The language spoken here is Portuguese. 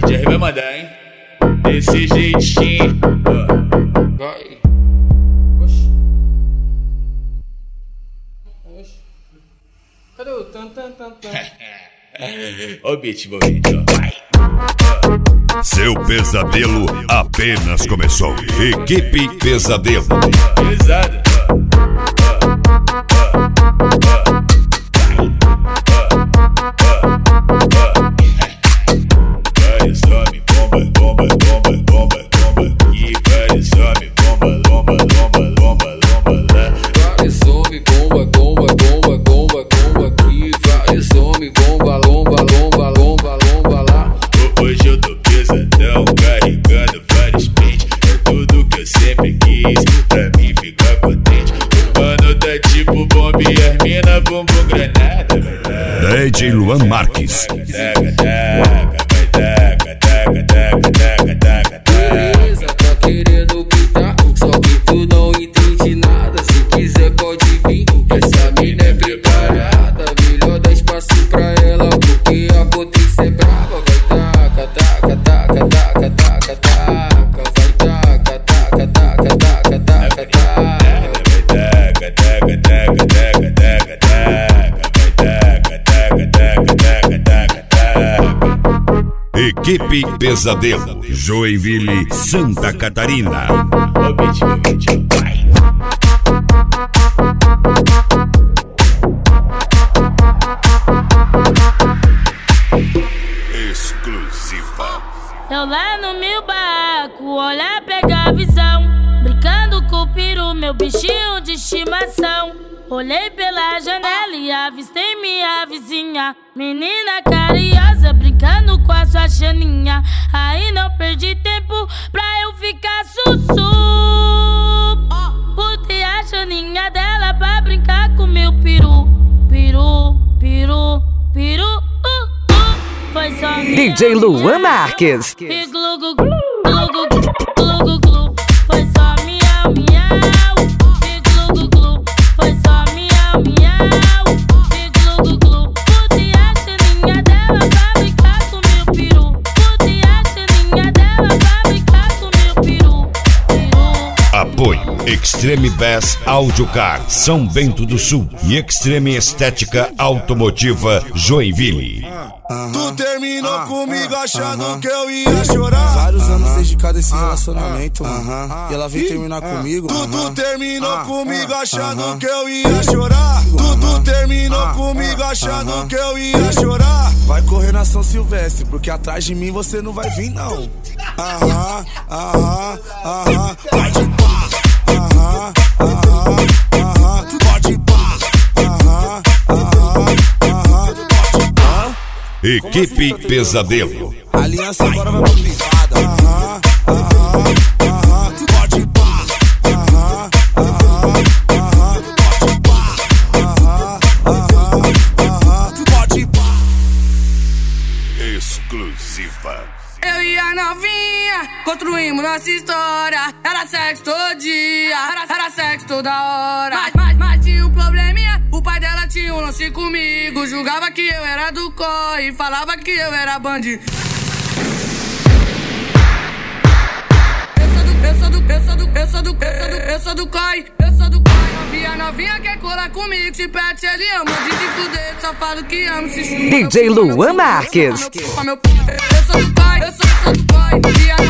Jerry vai mandar, hein? Desse jeitinho. Vai. Oxi. Cadê o tan? Ó o beat envolvente, ó. Vai. Seu pesadelo apenas começou. Equipe Pesadelo. Pesado. Vai, some, bomba. E vai, some, bomba lá. Vai, some, bomba. E vai, some, bomba lá. Hoje eu tô pesadão, carregando vários pentes. É tudo que eu sempre quis, pra mim ficar contente. O mano tá tipo bomba e as mina bumbum granada. DJ Luan Marques. Beleza, tá querendo pintar, só que tu não entende nada. Se quiser pode vir, essa mina é preparada. Melhor dar espaço pra ela, porque a potência é brava. Vai taca. Equipe Pesadelo. Joinville, Santa Catarina. Ó o beat envolvente, ó. Vai. Exclusiva. Eu lá no meu barraco, olhar, pegar a visão. Brincando com o peru, meu bichinho de estimação. Olhei pela janela e avistei minha vizinha, menina carinhosa, brincando com a sua chaninha. Aí não perdi tempo pra eu ficar sussu. Botei a chaninha dela pra brincar com meu peru. Peru. Foi só DJ Luan Marques. e glu glu glu. Foi só miau. E glu glu. Foi só miau. E glu glu. Botei a chaninha dela pra brincar com meu peru. Botei a chaninha dela pra brincar com meu peru. Apoio Extreme Bass Audiocar, São Bento do Sul e Extreme Estética Automotiva Joinville. Tu terminou comigo achando que eu ia chorar. Vários anos dedicado a esse relacionamento, mano. E ela veio terminar comigo. Tu terminou comigo achando que eu ia chorar. Tu terminou comigo achando que eu ia chorar. Vai correr na São Silvestre, porque atrás de mim você não vai vir, não. Pode pá. Pode pá. Equipe Pesadelo. A aliança agora vai pra privada. Pode pá. Pode pá. Exclusiva. Eu e a novinha construímos nossa história. Era sexo todo dia, era sexo toda hora. Mas tinha um probleminha, o pai dela tinha um lance comigo. Julgava que eu era do COI e falava que eu era bandido. Eu sou do COI. Novinha quer colar comigo, te pede, ele ama. De te fuder, só falo que amo. Se DJ Luan Marques. Eu sou do COI.